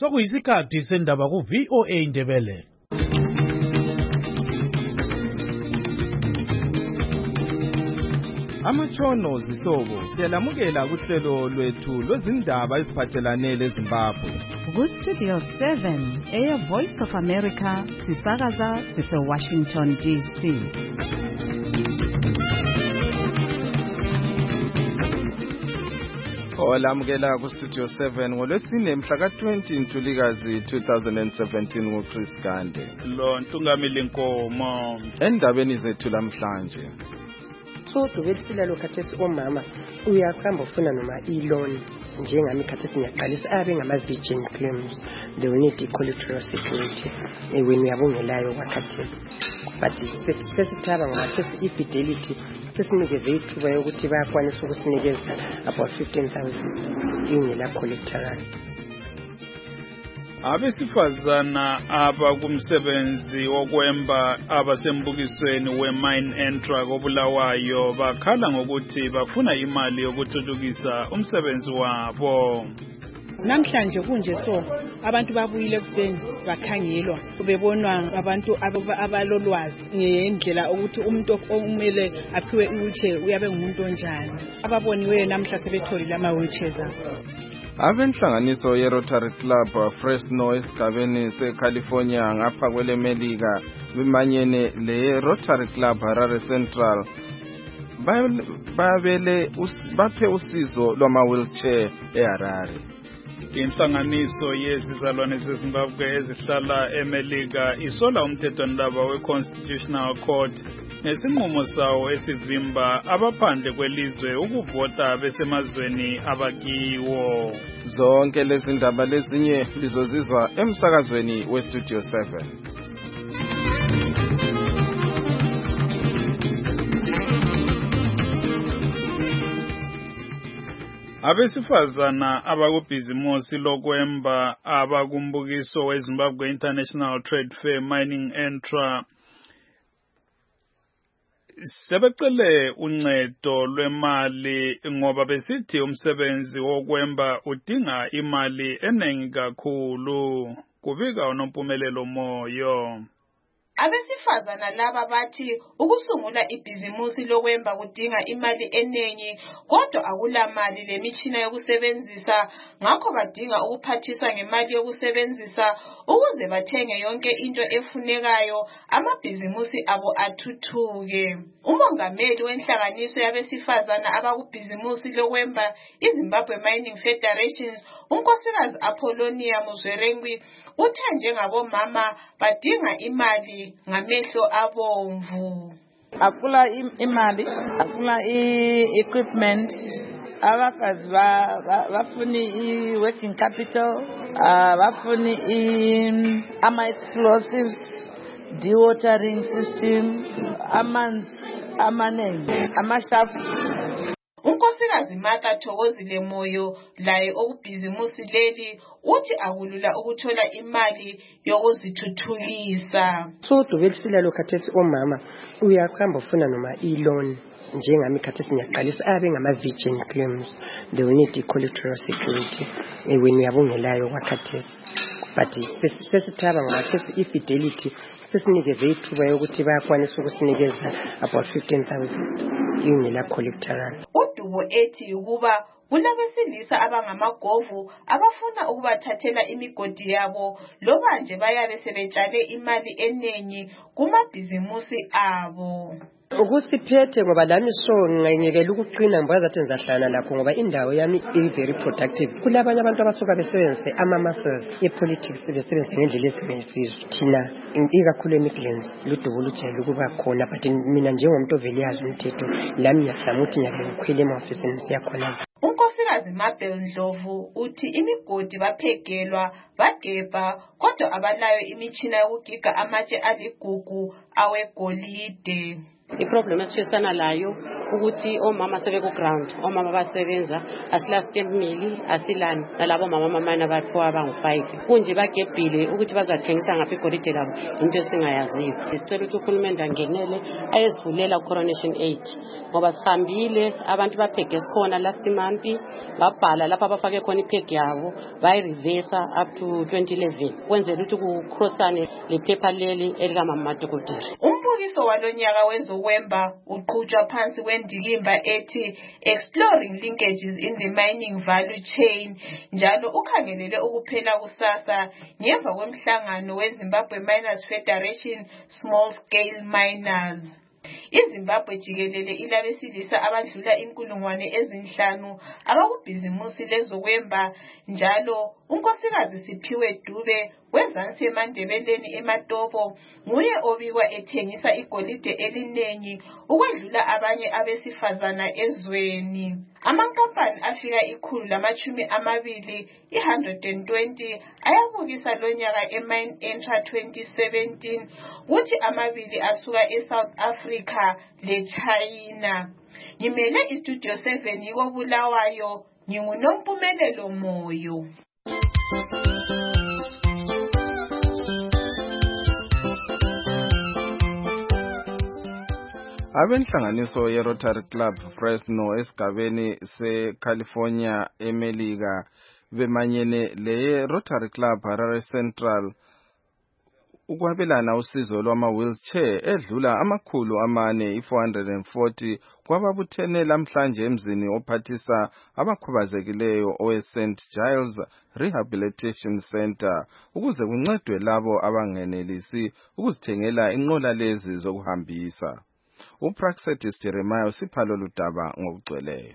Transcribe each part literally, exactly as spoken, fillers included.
sokuyisikhathi sendaba ku V O A Indebele. Amatshono zihlobo siyalamukela kuhlelo lwethu lwezindaba eziphathelane leZimbabwe. Ku Studio seven eya Voice of America sisakaza sise Washington D C. Olamukela ku Studio seven ngolwesine mhla ka twenty Ntulikazi two thousand seventeen ngoChris Gande. Lo Ntungamili Nkomo. Endabeni zethu lamhlanje. So dubetsila lo khathesi omama uyakhamba ufuna noma i-loan njengami khathesi ngiyaqalisa abe ngama virgin claims they will need collateral security when uyabongelayo kwakhathesi but sesithaba ngathi i-fidelity sesinikeze ithuba yokuthi bayakwanisa ukusinikeza about fifteen thousand ingela collateral. Abesifazana abakumsebenzi wokwemba abasembukisweni we-mine entra koBulawayo bakhala ngokuthi bafuna imali yokuthuthukisa umsebenzi wabo. Namhlanje kunje so abantu babuyile kuseni bakhangelwa bebonwa abantu abalolwazi ngendlela ukuthi umuntu omele aphiwe i-wheelchair uyabe ngumuntu onjani. Ababoniweyo namhla sebetholile ama-wheelchairs abo. Abenhlanganiso ye-Rotary Club Fresno esigabeni se-California ngapha kwelemelika bimanyene le-Rotary Club Harare Central babele baphe usizo lwama-wheelchair eHarare. Inhlanganiso yezizalwane zeZimbabwe ezihlala eMelika isola umthethondaba we-Constitutional Court nesinqumo sawo esivimba abaphandle kwelizwe ukuvota besemazweni abakiwo. Zonke lezi ndaba lezinye lizozizwa emsakazweni weStudio seven. Abesifazana abakubhizimusi lokwemba abakumbukiso weZimbabwe International Trade Fair Mining Entra sebecele uncedo lwemali ngoba besithi umsebenzi wokwemba udinga imali eningi kakhulu. Kubika uNompumelelo Moyo. Abesifazana laba bathi ukusungula ibhizimusi lokwemba kudinga imali eningi kodwa akulamali lemitshina yokusebenzisa ngakho badinga ukuphathiswa ngemali yokusebenzisa ukuze bathenge yonke into efunekayo amabhizimusi abo athuthuke. Umongameli wenhlanganiso yabesifazana abakubhizimusi lokwemba iZimbabwe Mining Federation unkosikazi Apollonia Muzwerengwi uthe njengabomama badinga imali ngamehlo abomvu. Akula imali, akula i-equipment, abakazi bafuni i-working capital, bafuni ama-explosives, dewatering system, amanzi amanengi, ama-shafts. Unkosikazi Martha Thokozile Moyo laye okubhizimusi leli uthi akulula ukuthola imali yokuzithuthukisa. So dubetsila lo khathesi omama uyakhamba ufuna noma i-loan njengami khathesi ngiyaqalisa abe ngama virgin claims they will need collateral security when uyabongelayo kwakhathesi but sesithaba ngathi i-fidelity sesinikeze ithuba yokuthi bayakwanisa ukusinikeza about fifteen thousand ingela collateral. Udubo ethi ukuba kunabesilisa abangamagovu abafuna ukubathathela imigodi yabo loba nje bayabe sebetshale imali eningi kumabhizimusi abo. Ukusiphethe ngoba lami so ngiyekela ukuqina ngoba zathi ngizahlala lakho ngoba indawo yami i very productive. Kulabanye abantu abasuka besebenzise ama muscles epolitics besebenzise ngendlela esebenzisizwe. Thina ikakhulu eMidlands ludubo lujayele ukuba khona but mina njengomuntu oveliyazi umthetho lami ngiyazama ukuthi nyaka ngikhwele ema-ofisini siyakhona. Unkosikazi Mabel Ndlovu uthi imigodi baphegelwa bagebha kodwa abalayo imitshina yokugiga amatshe aligugu awegolide. iproblem esifesana layo ukuthi omama sebeku ground, omama basebenza asila stamp mill, asilani nalabo mama mamana baphiwa abangu five. Kunje bagebhile ukuthi bazathengisa ngaphi igolide labo into esingayaziyo. Sicela ukuthi uhulumende angenele ayezivulela Coronation eight ngoba sihambile abantu baphege sikhona last month babhala lapha abafake khona iphege yabo bayireverse up to twenty eleven kwenzela ukuthi ku crossane le paper leli elika mama Madokotela. Umbukiso walonyaka wezokwemba uqhutshwa phansi kwendikimba ethi Exploring Linkages in the Mining Value Chain, njalo ukhangelele ukuphela kusasa ngemva kwemhlangano weZimbabwe Miners Federation Small Scale Miners. iZimbabwe jikelele ilabesilisa abadlula inkulungwane ezinhlanu abakubhizimusi lezokwemba, njalo unkosikazi Siphiwe Dube wezansi eMandebeleni eMatopo nguye obikwa ethengisa igolide elinengi ukwedlula abanye abesifazana ezweni. Amankampani afika ikhulu lamachumi amabili one hundred twenty ayabukisa lonyaka eMine Entra twenty seventeen kuthi amabili asuka eSouth Africa leChina. Ngimele iStudio seven yiko Bulawayo, nginguNompumelelo Moyo. Abenhlanganiso ye-Rotary Club Fresno esigabeni se-California eMelika bemanyene le-Rotary Club Harare Central ukwabelana usizo lwama-wheelchair edlula amakhulu amane i-four hundred forty kwababuthene lamhlanje emzini ophathisa abakhubazekileyo owe-Saint Giles Rehabilitation Center ukuze kuncedwe labo abangenelisi ukuzithengela inqola lezi zokuhambisa. uPraxedis Jeremiah usipha lolu daba ngokugcweleyo.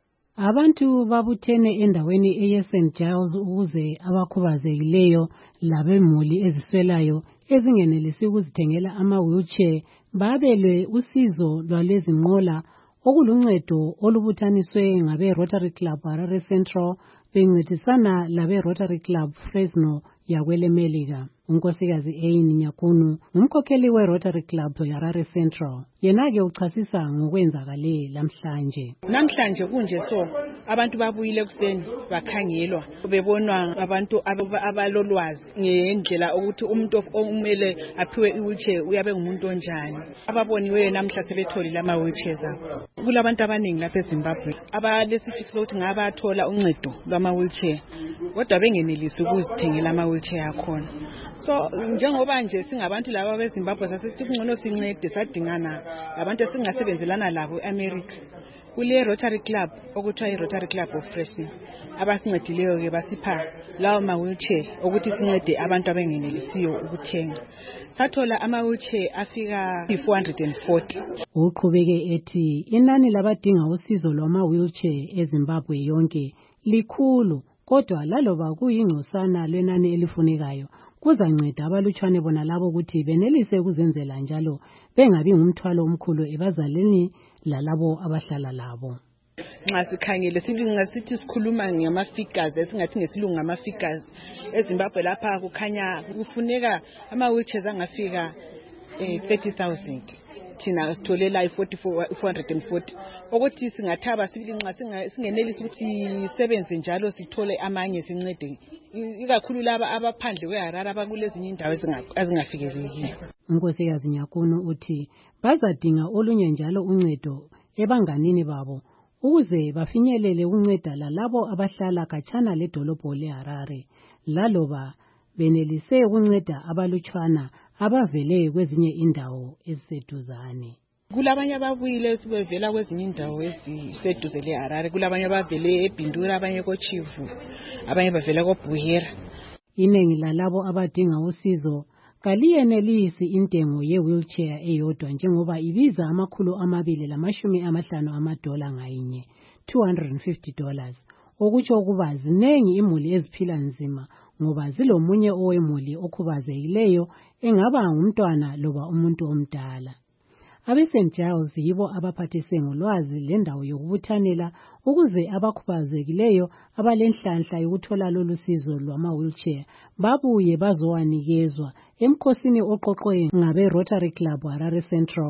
Abantu babuthene endaweni eye-Saint Giles ukuze abakhubazekileyo labemuli eziswelayo ezingenelisi ukuzithengela ama-wheelchair babelwe usizo lwalezi nqola okuluncedo olubuthaniswe ngabe-Rotary Club Harare Central bencedisana labe-Rotary Club Fresno yakwele Melika. Unkosikazi Ain Nyakunu umkhokheli we-Rotary Club Harare Central yena-ke uchasisa ngokwenzakale lamhlanje. Namhlanje kunje so abantu babuyile ekuseni bakhangelwa bebonwa abantu abalolwazi ngendlela ukuthi umuntu omele aphiwe i-wheelchair uyabe ngumuntu onjani. Ababoniweyo namhla sebetholile ama-wheelchairs abo. Kulabantu abaningi lapha eZimbabwe abalesifiso sokuthi ngabathola uncedo lwama-wheelchair kodwa bengenelisi ukuzithengela ama-wheelchair akhona. So njengoba nje singabantu laba beZimbabwe sasithi kungcono sincede sadingana labantu esingasebenzelana labo eAmerica. Kule Rotary Club okuthiwa iRotary Club of Fresno abasincedileyo ke basipha lawo ma-wheelchair ukuthi sincede abantu abangenelisiyo ukuthenga. Sathola ama-wheelchair afika four hundred forty. Uqhubeke ethi inani labadinga usizo lwama-wheelchair eZimbabwe yonke likhulu, kodwa laloba kuyingcosana lwenani elifunekayo kuzanceda abalutshwane bona labo ukuthi benelise ukuzenzela njalo bengabi ngumthwalo omkhulu ebazalini lalabo abahlala labo. Nxa sikhangele singasithi sikhuluma ngama-figures esingathi ngesilungu ngama-figures eZimbabwe lapha kukhanya kufuneka ama-wheelchairs angafika thirty thousand. Thina sitholela four hundred forty ukuthi singathaba sibili nxa singenelisi ukuthi sisebenze njalo sithole amanye sincede ikakhulu laba abaphandle kweHarare abakulezinye indawo ezingafikelekiyo. Unkosikazi Nyakunu uthi bazadinga olunye njalo uncedo ebanganini babo ukuze bafinyelele ukunceda lalabo abahlala khatshana ledolobho leHarare laloba benelise ukunceda abalutshwana abavele kwezinye indawo eziseduzane. Kulabanye ababuyile sibevela kwezinye indawo eziseduze leHarare, kulabanye abavele eBindura, abanye koChivu, abanye bavela koBuhera. Inengi lalabo abadinga usizo kaliyenelisi intengo ye-wheelchair eyodwa njengoba ibiza amakhulu amabili lamashumi amahlanu amadola ngayinye, two hundred fifty dollars, okutsho ukuba zinengi imuli eziphila nzima ngoba zilomunye owemuli okhubazekileyo engaba ngumntwana loba umuntu omdala. Abe-Saint Giles yibo abaphathise ngolwazi lendawo yokubuthanela ukuze abakhubazekileyo abalenhlanhla yokuthola lolu sizo lwama-wheelchair babuye bazowanikezwa emkhosini oqoqwe ngabe-Rotary Club Harare Central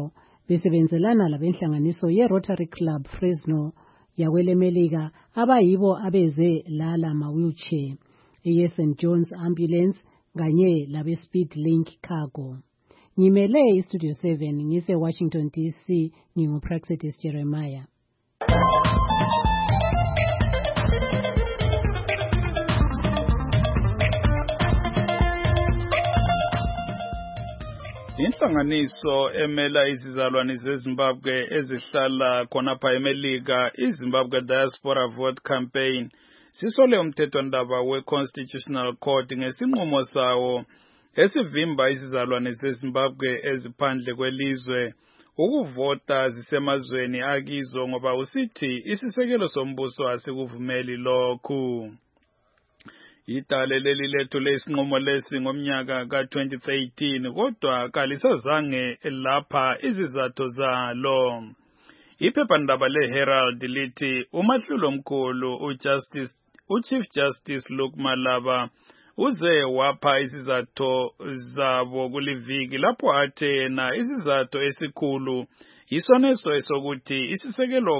besebenzelana labenhlanganiso ye-Rotary Club Fresno yakwelemelika abayibo abeze lala ma-wheelchair eye-Saint John's Ambulance kanye labe-Speed Link Cargo. Ngimele iStudio seven ngise-Washington D C ngingu-Praxedis Jeremiah. Inhlanganiso emela izizalwane zeZimbabwe ezihlala khonapha eMelika, iZimbabwe Diaspora Vote Campaign, sisole umthethwandaba we-Constitutional Court ngesinqumo sawo esivimba izizalwane zeZimbabwe eziphandle kwelizwe ukuvota zisemazweni akizo ngoba usithi isisekelo sombuso asikuvumeli lokhu. Itale leli lethu lesinqumo lesi ngomnyaka ka twenty thirteen kodwa kalisazange lapha izizathu zalo. Iphephandaba leHerald lithi umahlulo omkhulu uJustice uChief Justice Luke Malaba uze wapha izizathu zabo kuliviki lapho athe na izizathu esikhulu isoneso esokuthi isisekelo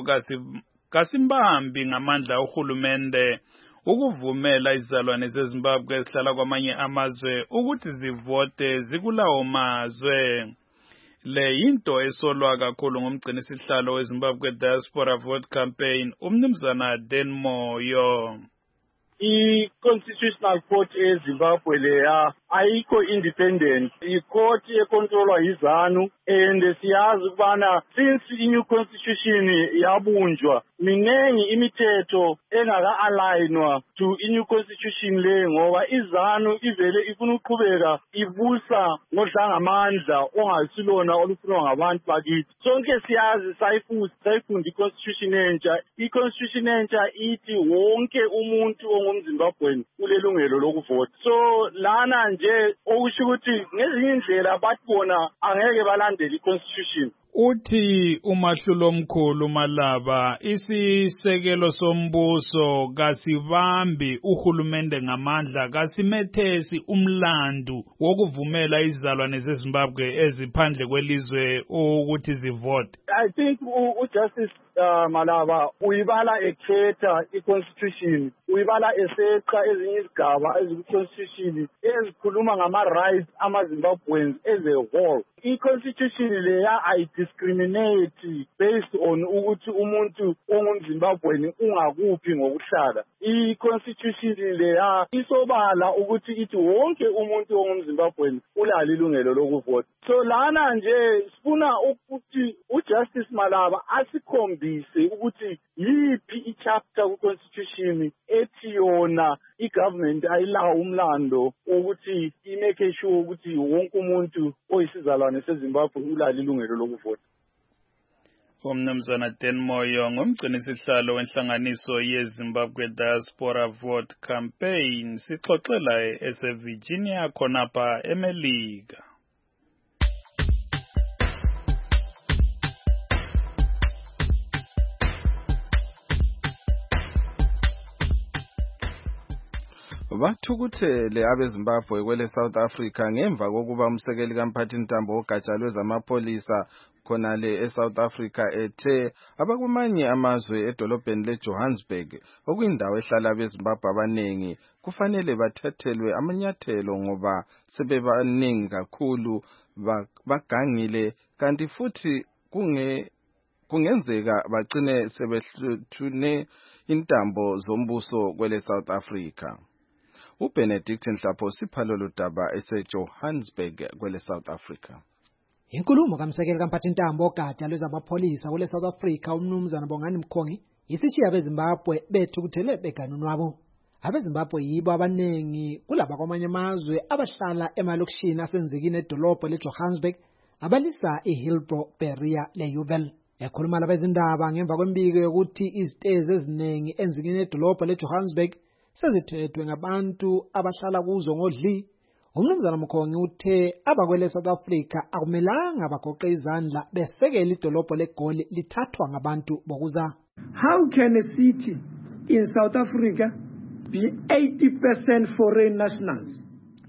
kasimbambi ngamandla uhulumende ukuvumela izizalwane zeZimbabwe ezihlala kwamanye amazwe ukuthi zivote zikulawo mazwe. Le yinto esolwa kakhulu ngumgcinisihlalo weZimbabwe Diaspora Vote Campaign umnumzana Dan Moyo. I-Constitutional Court eZimbabwe leya ayikho independent, i-court econtrolwa yizanu, and siyazi ukubana since i-new constitution yabunjwa minengi imithetho engaka-alignwa to i-new constitution le ngoba izanu ivele ifuna uqhubeka ibusa ngodlangamandla ongasilona olufunwa ngabantu bakithi. Sonke siyazi sayifunda i-constitution entsha. I-constitution entsha ithi wonke umuntu ongumzimbabweni ulelungelo lokuvota. So lana nje okusho ukuthi ngezinye indlela bathi bona angeke balandele i-constitution. Uthi umahlulo omkhulu Malaba isisekelo sombuso kasibambi uhulumende ngamandla kasimethesi umlandu wokuvumela izizalwane zeZimbabwe eziphandle kwelizwe ukuthi zivote. I think uJustice uh, Malaba uyibala ekhetha i-constitution, uyibala eseqa ezinye izigaba ezikwi-constitution ezikhuluma ngama-rights ama-Zimbabweans as a whole. I-constitution leya ayidiscriminate based on ukuthi umuntu ongumzimbabweni ungakuphi ngokuhlala. I-constitution leya isobala ukuthi ithi wonke umuntu ongumzimbabweni ulalo ilungelo lokuvota. So lana nje sifuna ukuthi uJustice Malaba asikhombise ukuthi yiphi i-chapter ku-constitution ethi yona i-government ayilawo umlando ukuthi imeke sure ukuthi wonke umuntu oyisizalwane seZimbabwe ulalo ilungelo lokuvota. Umnumzana Dan Moyo ngumgcinisihlalo wenhlanganiso yeZimbabwe Diaspora Vote Campaign sixoxela eseVirginia khonapha eMelika. Bathukuthele abeZimbabwe kwele South Africa ngemva kokuba umsekeli kaMphathintambo ogatsha lwezamapolisa khonale eSouth Africa ethe abakumanye amazwe edolobheni leJohannesburg okuyindawo ehlala abeZimbabwe abaningi kufanele bathathelwe amanyathelo ngoba sebebaningi kakhulu bagangile kanti futhi kunge kungenzeka bagcine sebehluthune intambo zombuso kwele South Africa. uBenedict Nhlapho siphalolo daba eseJohannesburg kwele South Africa. Inkulumo kamsekeli kaMphathintambo ogatsha lwezamapholisa kwele South Africa umnumzana Bongani Mkhongi isishiya abeZimbabwe bethukuthele beganunwabo. Abezimbabwe yibo abanengi kulaba kwamanye amazwe abahlala emalokishini asenzekile edolobho leJohannesburg abalisa iHillbrow, Berea leUval. Ekhuluma labezindaba ngemva kwembiko yokuthi izitezi eziningi enzikini edolobho leJohannesburg sezithethwe ngabantu abahlala kuzo ngodli. Umnumzana Mkhongi uthe abakwele South Africa akumelanga bagoqe izandla besekela idolobho leGoli lithathwa ngabantu bokuza. How can a city in South Africa be eighty percent foreign nationals?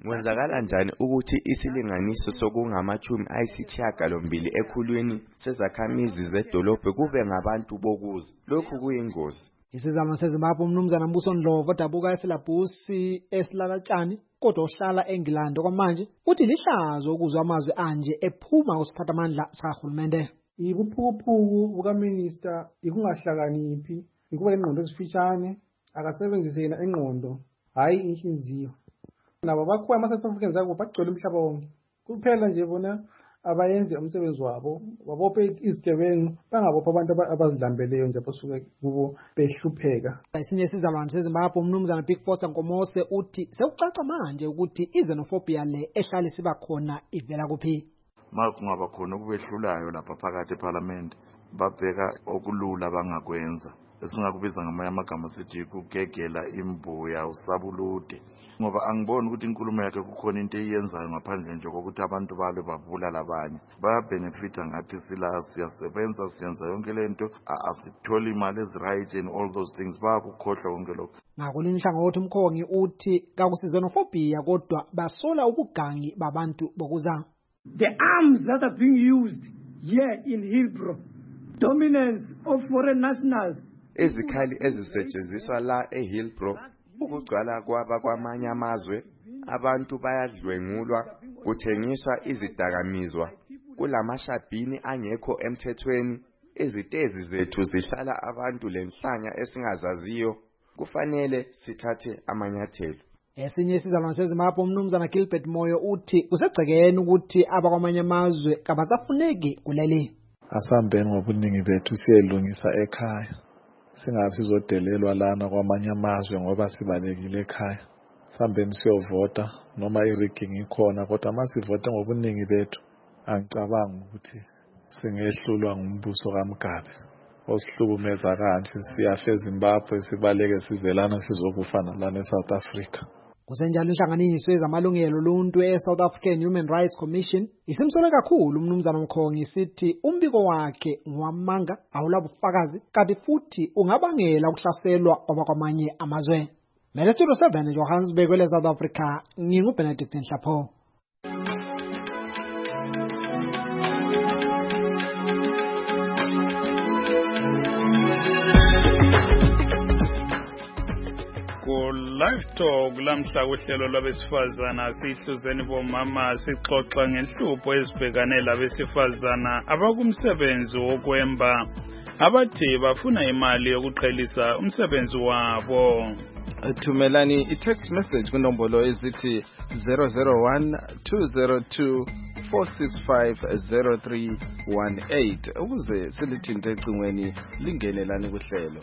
Kwenzakala njani ukuthi isilinganiso sokungamachumi ayisishiyagalombili ekhulwini sezakhamizi zedolobhe kube ngabantu bokuza? Lokhu kuyingozi. Isizalwane seZimbabwe umnumzana Mbuso Ndlovu odabuka eFilabusi esilalatshani kodwa ohlala eNgilandi kwamanje uthi lihlazo ukuzwa amazwi anje ephuma kusiphathamandla sakahulumende. Ibuphukuphuku bukaminister ikungahlakaniphi ikuba ingqondo ezifishane akasebenzise yena engqondo hayi inhliziyo. Nabo bakhoya ama-South Africans abo bagcwele umhlaba wonke kuphela nje bona abayenze umsebenzi wabo babophe izigebengu bangabopha abantu abazidlambeleyo nje basuke kubo behlupheka. Esinye isizalwane seZimbabwe umnumzana Big Foster Nkomoze uthi sekucaca manje ukuthi izenophobia le ehlala siba khona ivela kuphi. Makungaba khona ukubehlulayo lapha phakathi eParliament babheka okulula bangakwenza esingakubiza ngamanye amagama sithi ukugegela imbuya usabulude, ngoba angiboni ukuthi inkulumo yakhe kukhona into eyenzayo ngaphandle nje kokuthi abantu balo bavula labanye bayabenefita ngathi sila siyasebenza siyenza yonke lento asitholi imali eziright and all those things bayakukhohlwa konke lokho. Ngakolunye uhlangothi umkhongi uthi kakusizenophobia kodwa basola ubugangi babantu bokuza. The arms that are being used here in Hillbrow, dominance of foreign nationals. Izikhali ezisetshenziswa la eHillbrow, ukugcwala kwaba kwamanye amazwe, abantu bayadlwengulwa, kuthengiswa izidakamizwa, kulamashabhini angekho emthethweni, izitezi zethu zihlala abantu lenhlanya esingazaziyo, kufanele sithathe amanyathelo. Esinye isizalwane seZimbabwe umnumzana Gilbert Moyo uthi kusegcekeni ukuthi abakwamanye amazwe kabasafuneki kuleli. Asambeni ngobuningi bethu siyelungisa ekhaya. Singabe sizodelelwa lana kwamanye amazwe ngoba sibalekile ekhaya. Sambeni siyovota noma i-rigging ikhona kodwa masivote ngobuningi bethu angicabanga ukuthi singehlulwa ngumbuso kaMgabe osihlukumeza kanje siyafe eZimbabwe sibaleke sizelana sizokufana lana eSouth Africa. Kusenjalo inhlanganiso yezamalungelo oluntu eSouth African Human Rights Commission isimsole kakhulu umnumzana Mkhongi sithi umbiko wakhe ngwamanga awulabufakazi kanti futhi ungabangela ukuhlaselwa kwabakwamanye amazwe. Mele Studio seven Johannesburg kwele South Africa nginguBenedict Nhlapho. Live Talk lamhla kuhlelo lwabesifazana sihluzeni bomama sixoxa ngenhlupho ezibhekane labesifazana abakumsebenzi wokwemba abathi bafuna imali yokuqhelisa umsebenzi wabo. Thumelani i-text message kunombolo ezithi zero zero one two zero two four six five zero three one eight ukuze silithinte ecingweni lingenelani kuhlelo.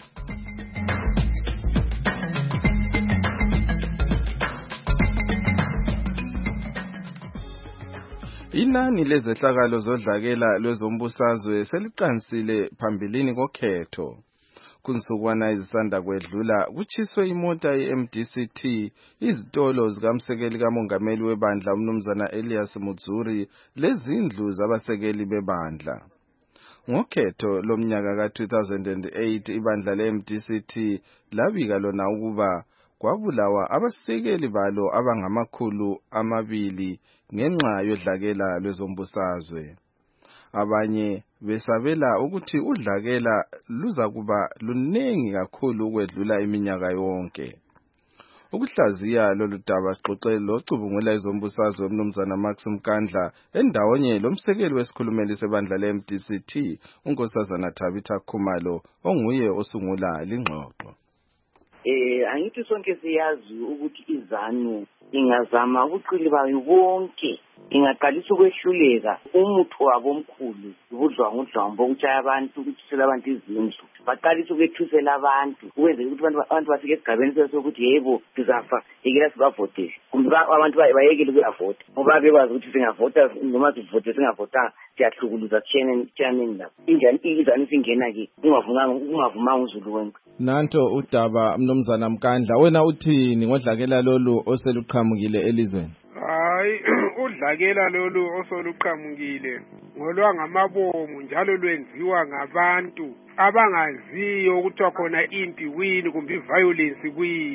Inani lezehlakalo zodlakela lwezombusazwe seliqansile phambilini kokhetho. Kunsukwana izisanda kwedlula kuchiswe imota ye-M D C T izitolo zikamsekeli kamongameli webandla umnumzana Elias Mudzuri lezindlu zabasekeli bebandla. Ngokhetho lomnyaka ka two thousand eight ibandla le-M D C T labika lona ukuba kwabulawa abasekeli balo abangamakhulu amabili ngenxa yodlakela lwezombusazwe. Abanye besabela ukuthi udlakela luza kuba lunengi kakhulu ukwedlula iminyaka yonke. Ukuhlaziya lolu daba sixoxe locubungula izombusazwe umnumzana Max Mkandla endawonye lomsekeli wesikhulumeli sebandla le-M D C T unkosazana Thabitha Khumalo onguye osungula lingxoxo. Eh angithi sonke siyazi ukuthi izanu ingazama ubuqili bayo bonke ingaqalisa ukwehluleka umutho wabo omkhulu ubudlwa ngudlambo ukutshaya abantu ukuthusela abantu izindlu baqalisa ukwethusela abantu ukwenzela ukuthi abantu bafike esigabeni sokuthi yebo sizafa ikela sibavotele kumbe abantu bayekele ukuyavota ngoba bekwazi ukuthi singavota noma sivote singavota siyahlukuluza chairman lapho injani izanu singena ke ungavumanga ungavumanga uZulu wonke. Nanto udaba mnumzana Mkandla wena uthini ngodlakela lolu oseluqhamukile elizweni? Hayi udlakela lolu osoluqhamukile ngolwangamabomu njalo lwenziwa ngabantu abangaziyo ukuthi khona impi wini kumbe violence wini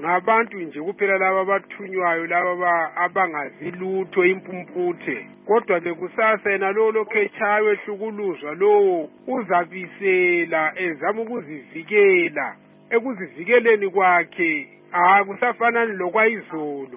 ngabantu nje kuphela laba abathunywayo laba abangazi lutho impumputhe kodwa lekusasa yena lo lokhechayo ehlukuluzwa lo uzabisela ezama ukuzivikela ekuzivikeleni kwakhe akusafanani lokwayizolo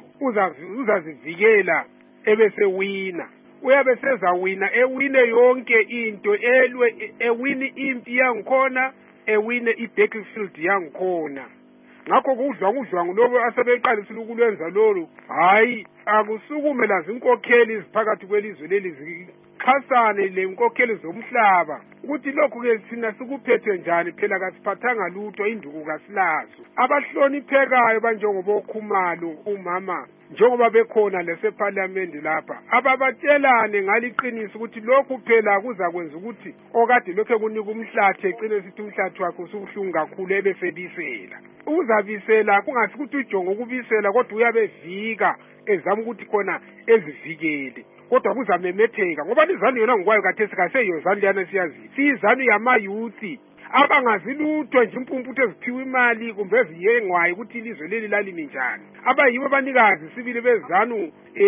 uzazivikela ebese wina uyabe sezawina ewine yonke into elwe ewine impi yangikhona ewine i-battlefield yangikhona ngakho kudla kudla ngulobo asebeqalisile ukulwenza lolu hayi akusukume lazi inkokheli ziphakathi kwelizwe leli zixhasane le inkokheli zomhlaba ukuthi lokhu ke thina sikuphethe njani phela kasiphathanga lutho induku kasilazo abahloniphekayo banjengobokhumalo umama njengoba bekhona leseparliament lapha ababatshelane ngaliqiniso ukuthi lokhu phela kuzakwenza ukuthi okade lokho kunika umhlathi ecine sithi umhlathi wakhe usubuhlungu kakhulu ebesebisela uzabisela kungathi ukuthi ujonga ukubisela kodwa uyabevika ezama ukuthi khona ezivikele kodwa kuzamemetheka ngoba izanu yona ngikwayo kathesi kaseyo zanu liyana siyazi siyizanu yamayuthi abangazi lutho nje impumputhe eziphiwa imali kumbe eziyengwayo ukuthi ilizwe leli lalimi njani abayibo abanikazi sibili bezanu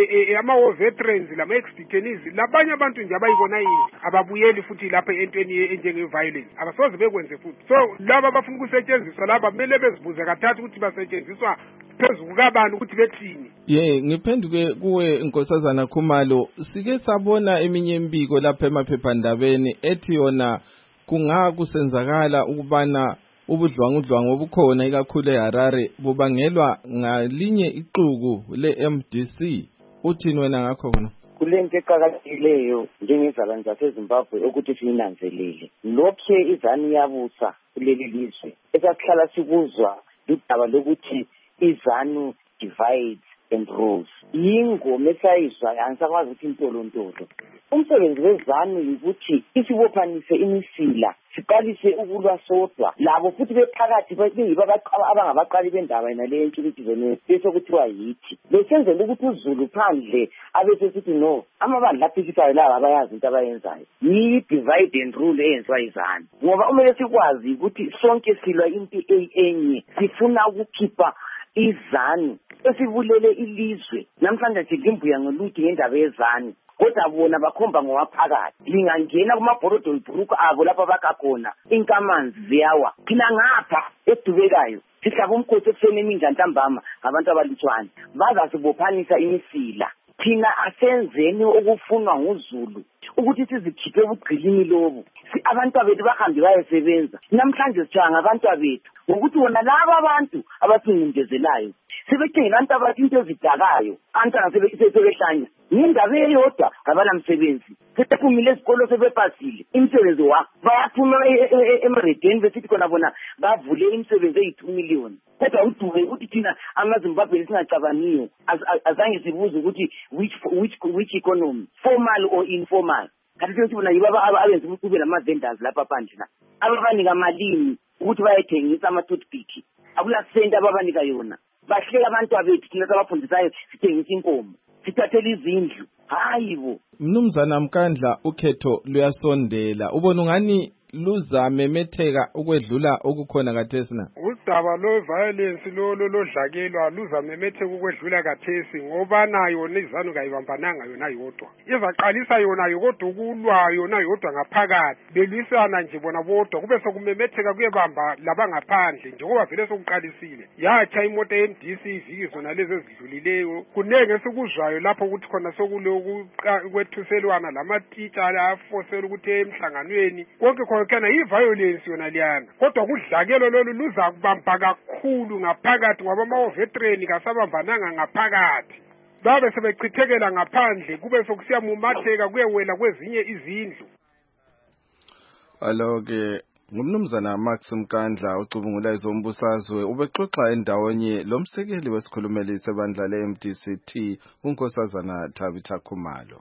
ama veterans lama ex-detainees labanye abantu nje abayibona yini ababuyeli futhi lapha entweni enjenge violence abasoze bekwenze futhi so laba abafuna ukusetshenziswa laba kumele bezibuze kathathu ukuthi basetshenziswa phezulu kabantu ukuthi bethini ye ngiphenduke kuwe inkosazana Khumalo sike sabona eminye imbiko lapha emaphephandabeni ethi yona kungakusenzakala ukubana ubudlwangudlwangu obukhona ikakhulu eHarare bubangelwa ngalinye ixuku le-M D C uthini wena ngakho khona kulento eqhakathekileyo njengezabani zaseZimbabwe ukuthi siyinanzelele lokhe izani yabusa kuleli lizwe esahlala sikuzwa udaba lokuthi izanu divides and rules ingoma esayizwa angisakwazi ukuthi intolontolo umsebenzi wezanu ukuthi isibophanise imisila siqalise ukulwa sodwa labo futhi bephakathi bayiba abangabaqali bendaba yena le ntshukuthizene bese kuthiwa yithi besenzela ukuthi uZulu phandle abese sithi no amabandla aphikisayo laba abayazi into abayenzayo yi divide and rule eyenziwa izanu ngoba umele sikwazi ukuthi sonke silwa impi enye sifuna ukukhipha izanu esibulele ilizwe namhlanje silimbuya ngoluthi ngendaba yezanu kodwa bona bakhomba ngowaphakathi lingangena kumabhorodo ibhuruku abo lapha bakakhona inkamanzi ziyawa thina ngapha edubekayo sihlaba umkhosi ekuseni eminja ntambama ngabantu abalutshwane bazasibophanisa imisila thina asenzeni okufunwa nguZulu ukuthi sizikhiphe ubugqilini lobu abantu abethu bahambe bayesebenza namhlanje sijanga ngabantu abethu ngokuthi wona laba abantu abasingindezelayo sebethengela abantu abathi into ezidakayo antana sebehlanya indaba eyodwa abanamsebenzi sephumile ezikolo sebepasile imisebenzi wa bayaphuma eMaredeni besithi khona bona bavule imisebenzi eyi-two million kodwa uduke ukuthi thina amaZimbabwe singacabaniyo azange sibuze ukuthi which which which economy formal or informal kanti ukuthi bona yibo abenza ukuthi kube nama-vendors lapha phandle la ababanika malini ukuthi bayethengisa ama-toothpick akulasente ababanika yona bahleka abantu abethu thina sabafundisayo sithengisa inkomo sithathele izindlu hayi bo Mnumzana Mkandla ukhetho luyasondela ubona ungani luzamemetheka ukwedlula okukhona kathesi na udaba lo violence lo lodlakelwa luzamemetheka ukwedlula kathesi ngoba nayo izanu kayibambananga yona yodwa izaqalisa yona yodwa ukulwa yona yodwa ngaphakathi belisana nje bona bodwa kube sokumemetheka kuyebamba labangaphandle njengoba vele sokuqalisile yacha imoto ye-M D C iviki zona lezi ezidlulileyo kunenge sikuzwayo lapho ukuthi khona sokuloku kwethuselwana lamatitsha afosela ukuthi emhlanganweni konke khona yi-violence yona liyana kodwa kudlakelo lolu luza kubamba kakhulu ngaphakathi ngoba ama-veteran kasabambananga ngaphakathi babe sebechithekela ngaphandle kube sokusiyamumatheka kuyewela kwezinye izindlu alo-ke ngumnumzana Max Mkandla ucubungula izombusazwe ubexoxa endawonye lomsekeli wesikhulumeli sebandla le-M D C T unkosazana Tabitha Khumalo.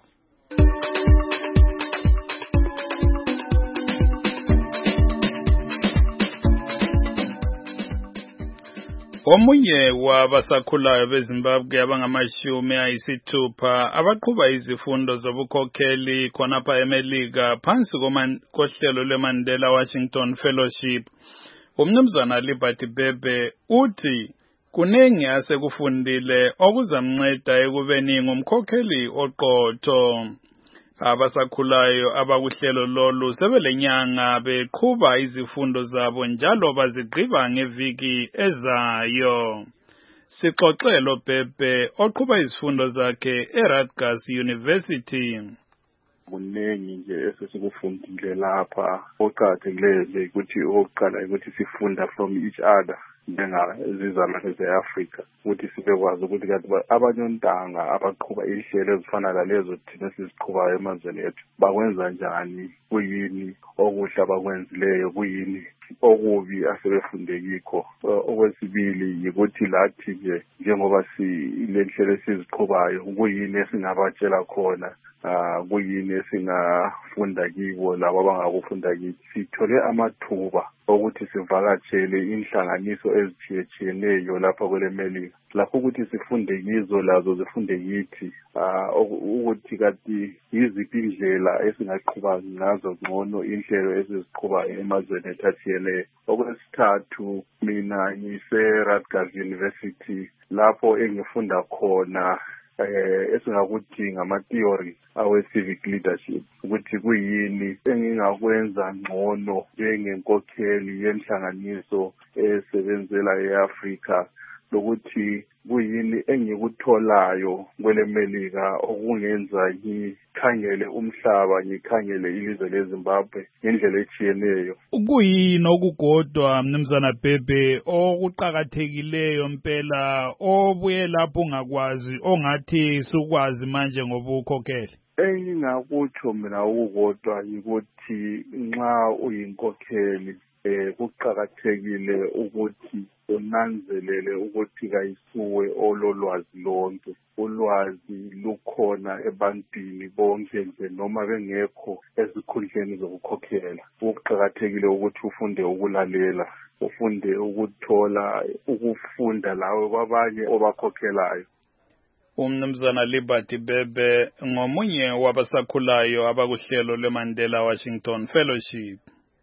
Omunye wabasakhulayo beZimbabwe abangamashumi ayisithupha abaqhuba izifundo zobukhokheli khonapha eMelika phansi kohlelo lweMandela Washington Fellowship. Umnumzana Liberty Bebe uthi kuningi asekufundile okuzamnceda ekubeni ngumkhokheli oqotho. Abasakhulayo abakuhlelo lolu sebelenyanga beqhuba izifundo zabo njalo bazigqiba ngeviki ezayo. Sixoxelo Bhebhe oqhuba izifundo zakhe eRutgers University. Kuningi nje esesikufundile lapha oqakathekileyo nje ukuthi oqala ukuthi sifunda from each other njengazizalwane ze-Afrika ukuthi sibekwazi ukuthi kanti abanyontanga abaqhuba ihlelo ezifana lalezo thina siziqhubayo emazweni ethu bakwenza njani, kuyini okuhle abakwenzileyo, kuyini okubi asebefunde kikho. Okwesibili yikuthi lathi nje njengoba silenhlelo esiziqhubayo kuyini esingabatshela khona, uh, kuyini esingafunda kibo labo abangakufunda kithi. Sithole amathuba ukuthi sivakatshele inhlanganiso ezitshiyetshiyeneyo lapha kwele Melika, lapho ukuthi sifunde kizo lazo zifunde kithi, uh, ukuthi kanti yiziphi indlela esingaqhuba ngazo ngcono inhlelo esiziqhubayo emazweni ethathiyeleyo. Okwesithathu mina ngise-Rutgers University lapho engifunda khona eh esingakuthi ngama-theory awe-civic leadership, ukuthi kuyini engingakwenza ngcono njengenkokheli yenhlanganiso esebenzela e-Afrika, lokuthi kuyini engikutholayo kwele Melika okungenza ngikhangele umhlaba, ngikhangele ilizwe leZimbabwe ngendlela etshiyeneyo. Kuyini okukodwa Mnumzana Bhebhe okuqakathekileyo mpela obuye lapho ungakwazi ongathi sukwazi manje ngobukhokheli? Engingakutsho mina ukukodwa yikuthi nxa uyinkokheli eh kuqakathekile ukuthi unanzelele ukuthi kayisuwe ololwazi lonke. Ulwazi lukhona ebantwini bonke nje noma bengekho ezikhundleni zokukhokhela. Kuqakathekile ukuthi ufunde ukulalela, ufunde ukuthola, ukufunda lawe kwabanye obakhokhelayo. Umnumzana Liberty Bhebhe ngomunye wabasakhulayo abakuhlelo lweMandela Washington Fellowship.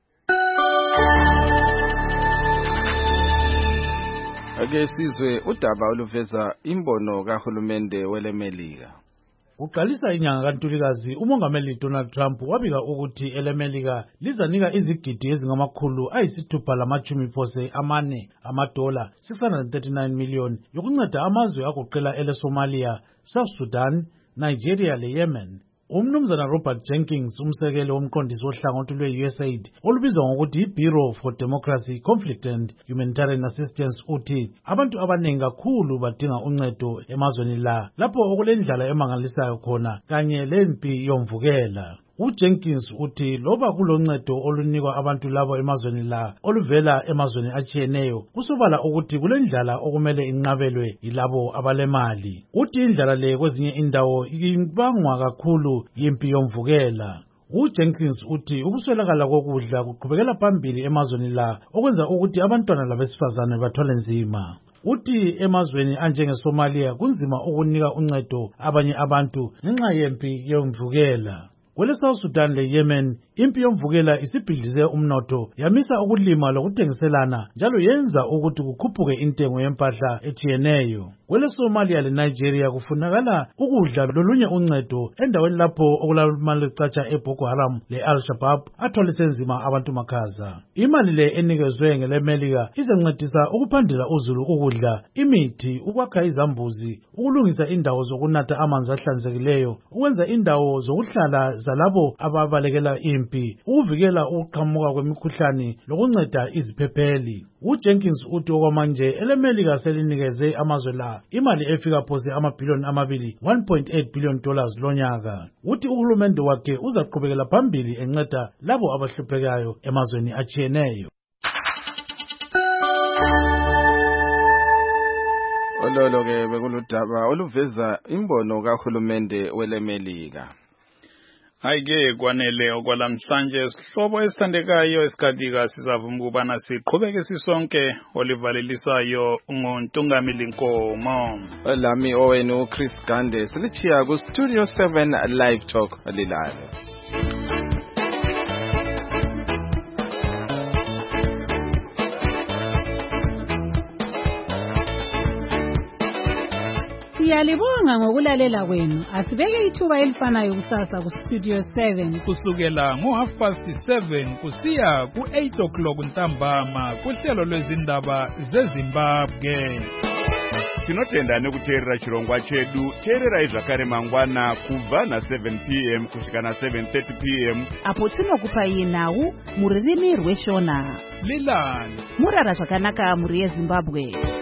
Ake sizwe udaba oluveza imbono kahulumende wele Melika. Uqalisa inyanga kaNtulikazi umongameli Donald Trump wabika ukuthi elemelika lizanika izigidi ezingamakhulu ayisithupha lamachumi phose amane amadola six hundred thirty-nine million yokunceda amazwe agoqela ele Somalia, South Sudan, Nigeria le Yemen. Umnumzana Robert Jenkins umsekeli womqondisi wohlangothi lwe-U S A I D olubizwa ngokuthi i-Bureau for Democracy, Conflict and Humanitarian Assistance uthi abantu abaningi kakhulu badinga uncedo emazweni la lapho okulendlala emangalisayo khona kanye lempi yomvukela. uJenkins uthi loba kuloncedo olunikwa abantu labo emazweni la oluvela emazweni atshiyeneyo kusobala ukuthi kulendlala okumele inqabelwe yilabo abalemali. Uthi indlala le kwezinye indawo ibangwa kakhulu yimpi yomvukela. uJenkins uthi ukuswelakala kokudla kuqhubekela phambili emazweni la okwenza ukuthi abantwana labesifazane bathole nzima. Uthi emazweni anjenge Somalia kunzima ukunika uncedo abanye abantu ngenxa yempi yomvukela. Kwele South Sudan le Yemen impi yomvukela isibhidlize umnotho yamisa ukulima lokuthengiselana njalo yenza ukuthi kukhuphuke intengo yempahla etshiyeneyo. Kwele Somalia le Nigeria kufunakala ukudla lolunye uncedo endaweni lapho okulalumalucatsha eBoko Haram le Al-Shabaab athwalise nzima abantu makhaza. Imali le enikezwe ngele Melika izoncedisa ukuphandela uzulu ukudla, imithi, ukwakha izambuzi, ukulungisa indawo zokunatha amanzi ahlanzekileyo, ukwenza indawo zokuhlala zalabo ababalekela impi, ukuvikela ukuqhamuka kwemikhuhlane lokunceda iziphepheli. uJenkins uthi okwamanje elemelika selinikeze amazwe la imali efika phose amabhiliyoni amabili one point eight billion dollars lonyaka. Uthi uhulumende wakhe uzaqhubekela phambili enceda labo abahluphekayo emazweni atshiyeneyo. Ololo ke bekuludaba oluveza imbono kahulumende wele Melika. Ayike kwanele okwalamhlanje sihlobo esithandekayo esikhathika sizavuma ukubana siqhubeke sisonke olivalelisayo ngoNtungamili Nkomo. Lami owenu Chris Gande silichiya ku Studio seven Live Talk lilalo. Siyalibonga ngokulalela kwenu. Asibeke ithuba elifanayo kusasa ku Studio seven kusukela ngo half past seven kusiya ku eight o'clock ntambama kuhlelo lwezindaba zeZimbabwe. Tinotenda nekuteerera chirongwa chedu. Teerera zvakare mangwana kubva na seven p m kusvika na seven thirty p m apo tinokupai nhau muririmi rweshona. Lilani murara zvakanaka muri yeZimbabwe.